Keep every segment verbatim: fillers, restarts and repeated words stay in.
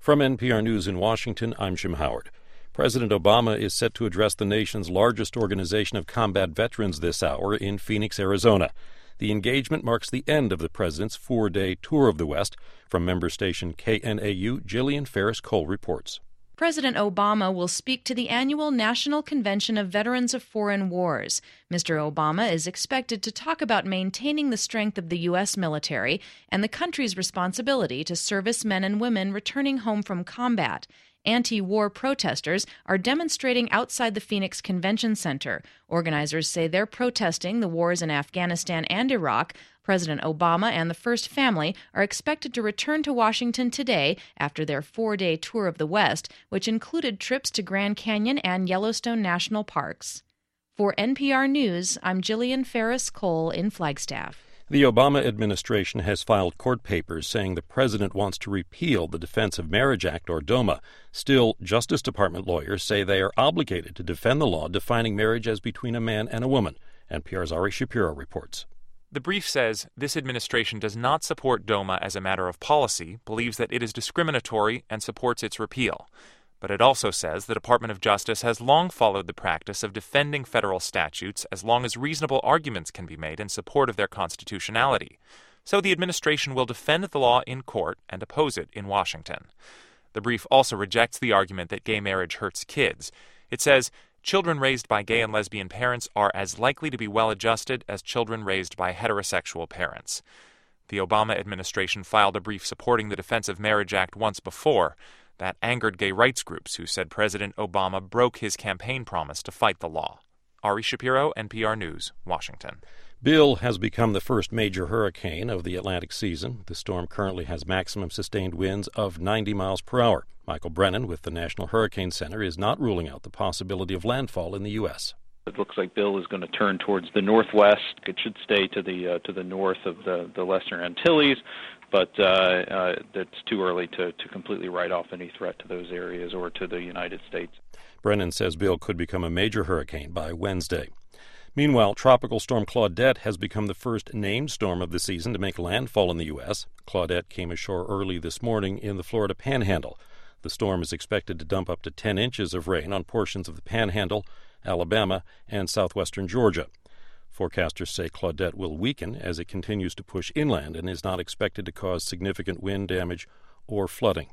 From N P R News in Washington, I'm Jim Howard. President Obama is set to address the nation's largest organization of combat veterans this hour in Phoenix, Arizona. The engagement marks the end of the president's four-day tour of the West. From member station K N A U, Jillian Ferris-Cole reports. President Obama will speak to the annual National Convention of Veterans of Foreign Wars. Mister Obama is expected to talk about maintaining the strength of the U S military and the country's responsibility to servicemen and women returning home from combat. Anti-war protesters are demonstrating outside the Phoenix Convention Center. Organizers say they're protesting the wars in Afghanistan and Iraq. President Obama and the First Family are expected to return to Washington today after their four-day tour of the West, which included trips to Grand Canyon and Yellowstone National Parks. For N P R News, I'm Jillian Ferris-Cole in Flagstaff. The Obama administration has filed court papers saying the president wants to repeal the Defense of Marriage Act, or DOMA. Still, Justice Department lawyers say they are obligated to defend the law defining marriage as between a man and a woman. N P R's Ari Shapiro reports. The brief says this administration does not support DOMA as a matter of policy, believes that it is discriminatory, and supports its repeal. But it also says the Department of Justice has long followed the practice of defending federal statutes as long as reasonable arguments can be made in support of their constitutionality. So the administration will defend the law in court and oppose it in Washington. The brief also rejects the argument that gay marriage hurts kids. It says children raised by gay and lesbian parents are as likely to be well-adjusted as children raised by heterosexual parents. The Obama administration filed a brief supporting the Defense of Marriage Act once before. That angered gay rights groups who said President Obama broke his campaign promise to fight the law. Ari Shapiro, N P R News, Washington. Bill has become the first major hurricane of the Atlantic season. The storm currently has maximum sustained winds of ninety miles per hour. Michael Brennan with the National Hurricane Center is not ruling out the possibility of landfall in the U S. It looks like Bill is going to turn towards the northwest. It should stay to the uh, to the north of the, the Lesser Antilles, but uh, uh, it's too early to, to completely write off any threat to those areas or to the United States. Brennan says Bill could become a major hurricane by Wednesday. Meanwhile, Tropical Storm Claudette has become the first named storm of the season to make landfall in the U S. Claudette came ashore early this morning in the Florida Panhandle. The storm is expected to dump up to ten inches of rain on portions of the Panhandle, Alabama, and southwestern Georgia. Forecasters say Claudette will weaken as it continues to push inland and is not expected to cause significant wind damage or flooding.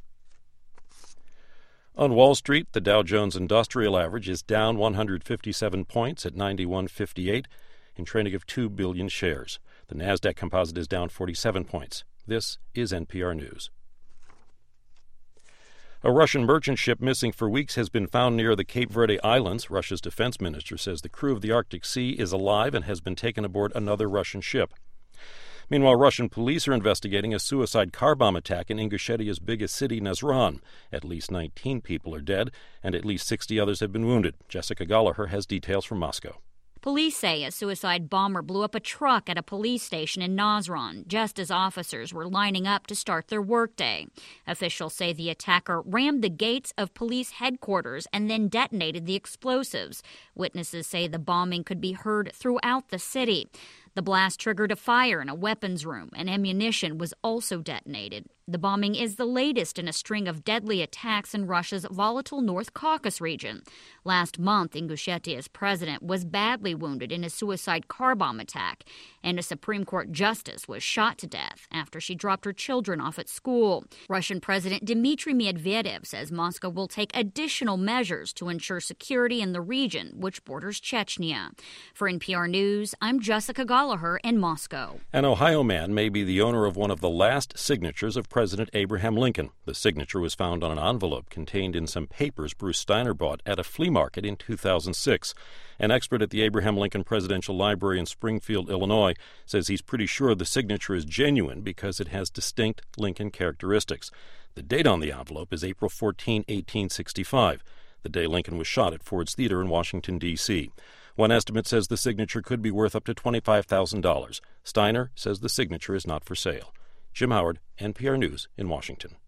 On Wall Street, the Dow Jones Industrial Average is down one hundred fifty-seven points at ninety-one fifty-eight in trading of two billion shares. The Nasdaq Composite is down forty-seven points. This is N P R News. A Russian merchant ship missing for weeks has been found near the Cape Verde Islands. Russia's defense minister says the crew of the Arctic Sea is alive and has been taken aboard another Russian ship. Meanwhile, Russian police are investigating a suicide car bomb attack in Ingushetia's biggest city, Nazran. At least nineteen people are dead, and at least sixty others have been wounded. Jessica Gallagher has details from Moscow. Police say a suicide bomber blew up a truck at a police station in Nazran just as officers were lining up to start their workday. Officials say the attacker rammed the gates of police headquarters and then detonated the explosives. Witnesses say the bombing could be heard throughout the city. The blast triggered a fire in a weapons room, and ammunition was also detonated. The bombing is the latest in a string of deadly attacks in Russia's volatile North Caucasus region. Last month, Ingushetia's president was badly wounded in a suicide car bomb attack, and a Supreme Court justice was shot to death after she dropped her children off at school. Russian President Dmitry Medvedev says Moscow will take additional measures to ensure security in the region, which borders Chechnya. For N P R News, I'm Jessica Gallagher in Moscow. An Ohio man may be the owner of one of the last signatures of President Abraham Lincoln. The signature was found on an envelope contained in some papers Bruce Steiner bought at a flea market in two thousand six. An expert at the Abraham Lincoln Presidential Library in Springfield, Illinois, says he's pretty sure the signature is genuine because it has distinct Lincoln characteristics. The date on the envelope is April fourteenth, eighteen sixty-five, the day Lincoln was shot at Ford's Theater in Washington, D C One estimate says the signature could be worth up to twenty-five thousand dollars. Steiner says the signature is not for sale. Jim Howard, N P R News in Washington.